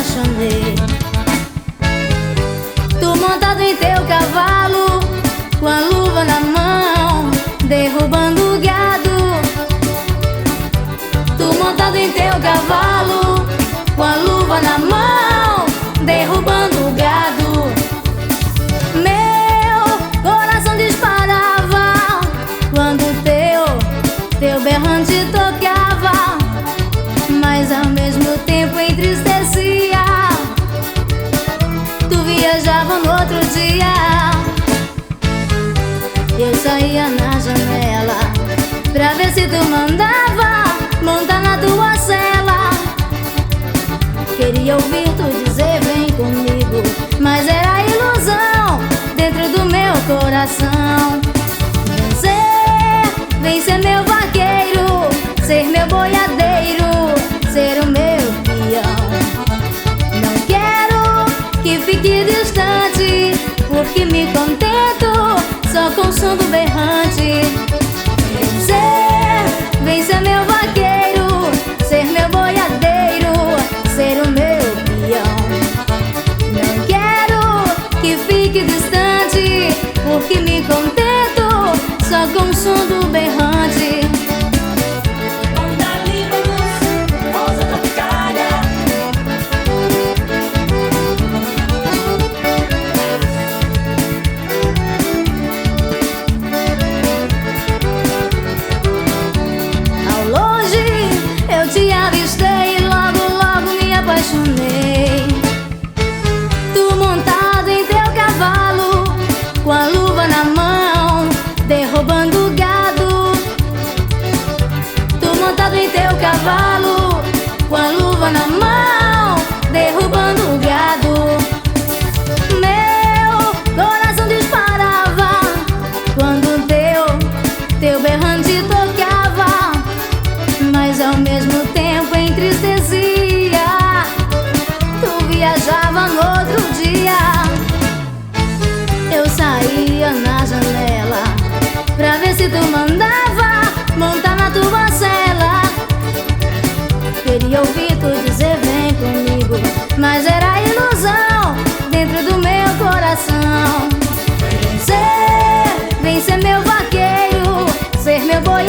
apaixonei. Tu montado em teu cavalo, com a luva na mão, derrubando o gado. Tu montado em teu cavalo, com a luva na mão, derrubando o gado. Meu coração disparava quando teu berrante tocava, mas ao mesmo tempo entristecia. Tu viajava no outro dia. Eu saía na janela pra ver se tu mandava montar na tua cela. Queria ouvir tu dizer vem comigo, mas era ilusão dentro do meu coração. Vem ser meu vaqueiro, ser meu boiadeiro, ser o meu peão. Não quero que fique distante, porque me contento só com o som do berrante. Vem ser meu vaqueiro, ser meu boiadeiro, ser o meu peão. Não quero que fique distante, porque me contento só com o som do berrante. Ao longe eu te avistei e logo, logo me apaixonei. Tu montado em teu cavalo, com a luva na mão, derrubando o gado. Tu montado em teu cavalo, com a luva na mão, derrubando o gado. Meu coração disparava quando teu berrante tocava, mas ao mesmo tempo entristecia. Tu viajava no outro dia. Eu saía na janela pra ver se tu mandava montar na tua cela. Queria ouvir tu dizer vem comigo, mas era ilusão dentro do meu coração.